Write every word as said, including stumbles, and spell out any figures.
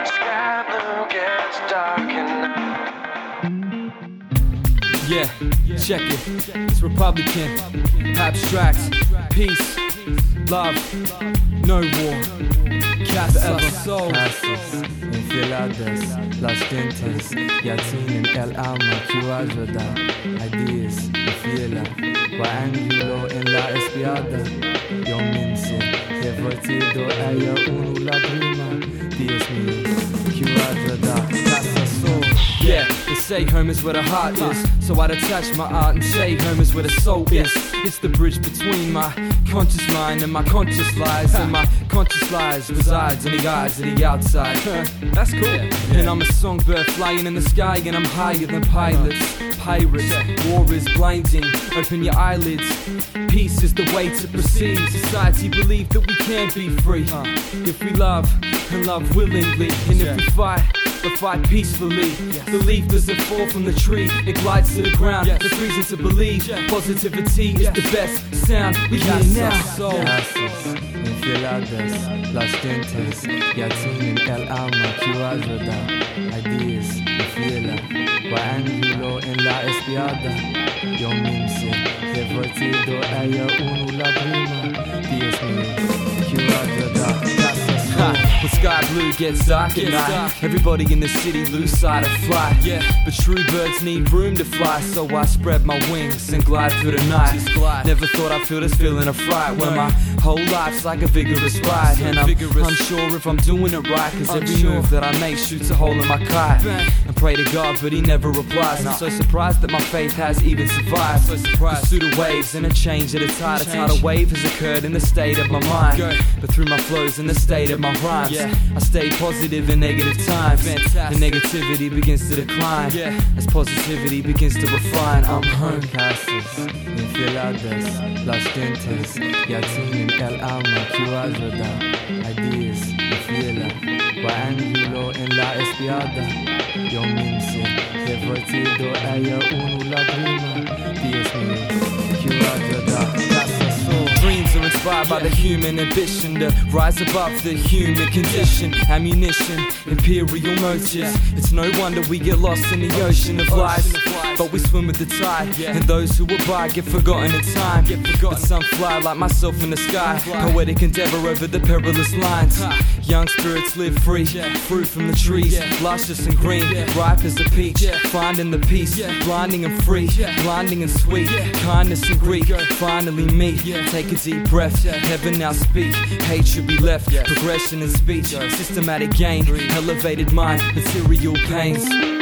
sky blue gets dark enough. Yeah, check it. It's Republican, abstract, peace, love, no war. Casa Soul. Casos, enfiladas, las tintas, yatin el alma que ayuda. Ideas, fiela, guangulo en la espiada. Yo mince, divertido ella uno lágrima. Dios mío, que ayuda. Casa Soul. Yeah, they say home is where the heart is, so I'd attach my art and say home is where the soul is. It's the bridge between my conscious mind and my conscious lies, and my conscious lies resides in the eyes of the outside. That's cool. And I'm a songbird flying in the sky, and I'm higher than pilots. Pirates, war is blinding, open your eyelids. Peace is the way to proceed. Society believe that we can be free if we love and love willingly, and if we fight, but fight peacefully. The leaf doesn't fall from the tree, it glides to the ground. There's reason to believe positivity is the best sound we hear now. Casos, enfiladas, las tintas, yatin el alma que ayuda. Ideas, fiela, guangulo en la espiada. Yo mince, divertido ella uno lágrima. Dios mío, que ayuda. When sky blue gets dark at night, everybody in the city lose sight of flight. Yeah, but true birds need room to fly, so I spread my wings and glide through the night. Never thought I'd feel this feeling of fright when my whole life's like a vigorous ride, and I'm unsure if I'm doing it right, cause every move that I make shoots a hole in my kite. And pray to God, but he never replies. I'm so surprised that my faith has even survived. So surprised through the waves and a change at a tide. A tidal wave has occurred in the state of my mind, but through my flows in the state of my rhymes, I stay positive in negative times. The negativity begins to decline as positivity begins to refine. I'm home. Casos, enfiladas, las tintas, yatin el alma que ayuda. Ideas, fiela, guangulo en la espiada. Yo mince, divertido ella uno lágrima. Dios mío, que ayuda. Dreams are inspired by the human ambition to rise above the human condition. Ammunition, imperial motives. It's no wonder we get lost in the ocean of lies, but we swim with the tide, and those who abide get forgotten in time. But some fly like myself in the sky, poetic endeavor over the perilous lines. Young spirits live free, fruit from the trees, luscious and green, ripe as a peach. Finding the peace, blinding and free, blinding and sweet. Kindness and greed, finally meet. Take a deep breath, heaven now speak. Hate should be left, progression in speech, systematic gain, elevated mind, material pains.